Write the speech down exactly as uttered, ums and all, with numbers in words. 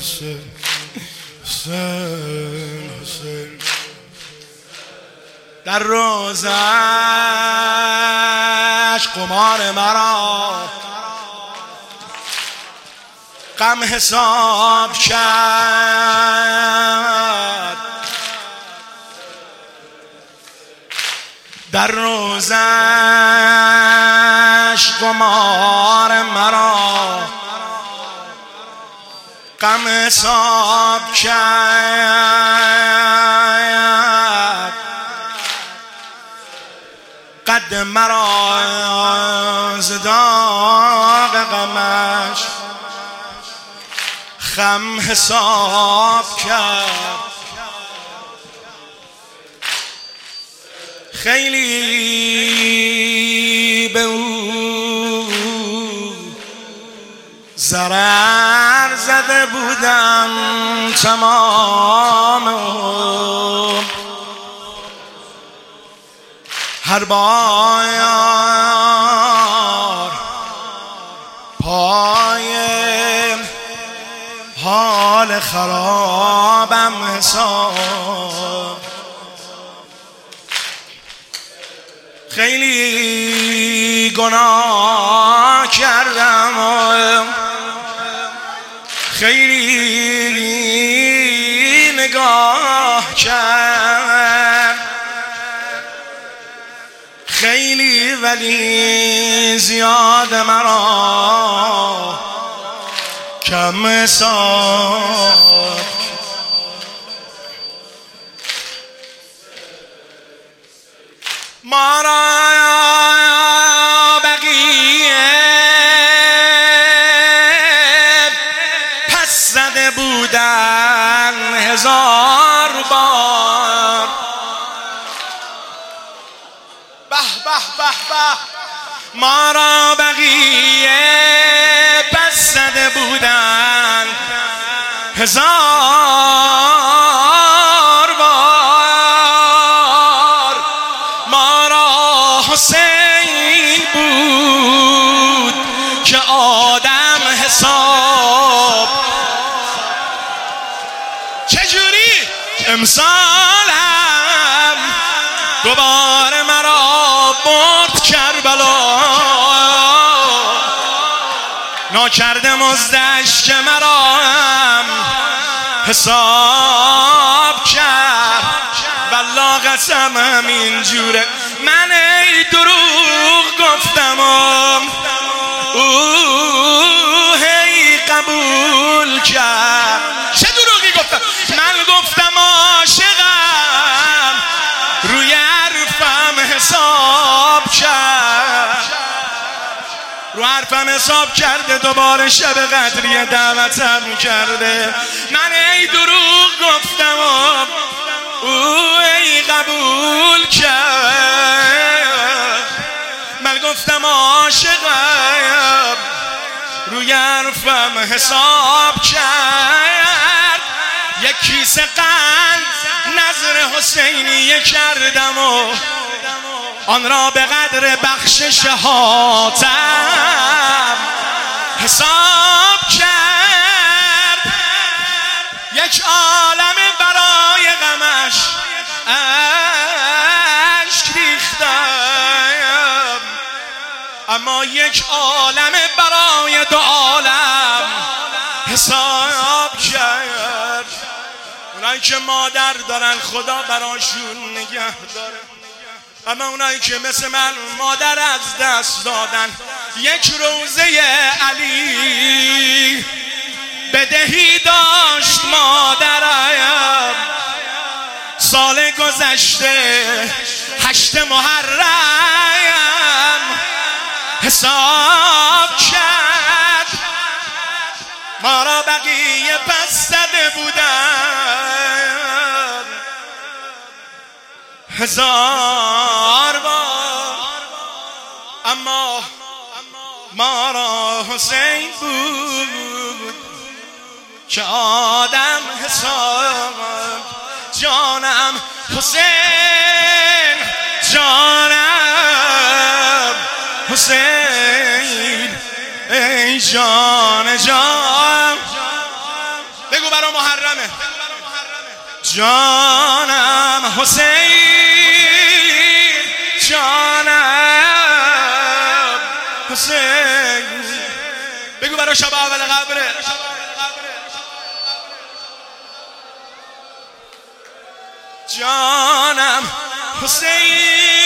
حسین حسین حسین در روزش قمار مرا غم حساب کرد، در روزش قمار مرا غم حساب کرد، قد مرا ز داغ غمش خم حساب کرد. خیلی به او ضرر زده بودم تمام عمر، هر بار پای حال خرابم حساب. خیلی گناه کردم و خیلی نگاه کرد، خیلی ولی زیاد مرا کم حساب. ما را بقیه پس زده بودن هزار بار، به به به به. ما را بقیه پس زده بودن هزار بار، ما را حسین بود که آدم حساب. چجوری امسالم دوباره مرا برد کربلا، ناکرده مزدش که مرا هم حساب کرد. والله قسمم اینجوره، من ای دروغ گفتم و او هی قبول کرد. چه دروغی گفتم؟ من گفتم عاشقم، روی حرفم حساب کرد، رو حرفم حساب کرده، دوباره شب قدری دعوتم کرده. من ای دروغ گفتم و او ای قبول کرد. من گفتم عاشقم، روی حرفم حساب کرد. یک کیسه قند نظر حسینیه کردم و آن را به قدر بخشش حاتم حساب کرد. یک عالم برای غمش اشک ریختم، اما یک عالم برای دو عالم حساب کرد. اونایی که مادر دارن خدا براشون نگه داره، اما اونایی که مثل من مادر از دست دادن، یک روزه علی بدهی داشت مادرم. سال گذشته هشت محرم حساب کرد، ما را بقیه پس زده بودن هزار بار، اما ما را حسین بود که آدم حساب. جانم حسین، جانم حسین، ای جان جان. بگو محرمه. جانم حسین، جانم حسین. بگو برای شب اول قبره. جانم حسین،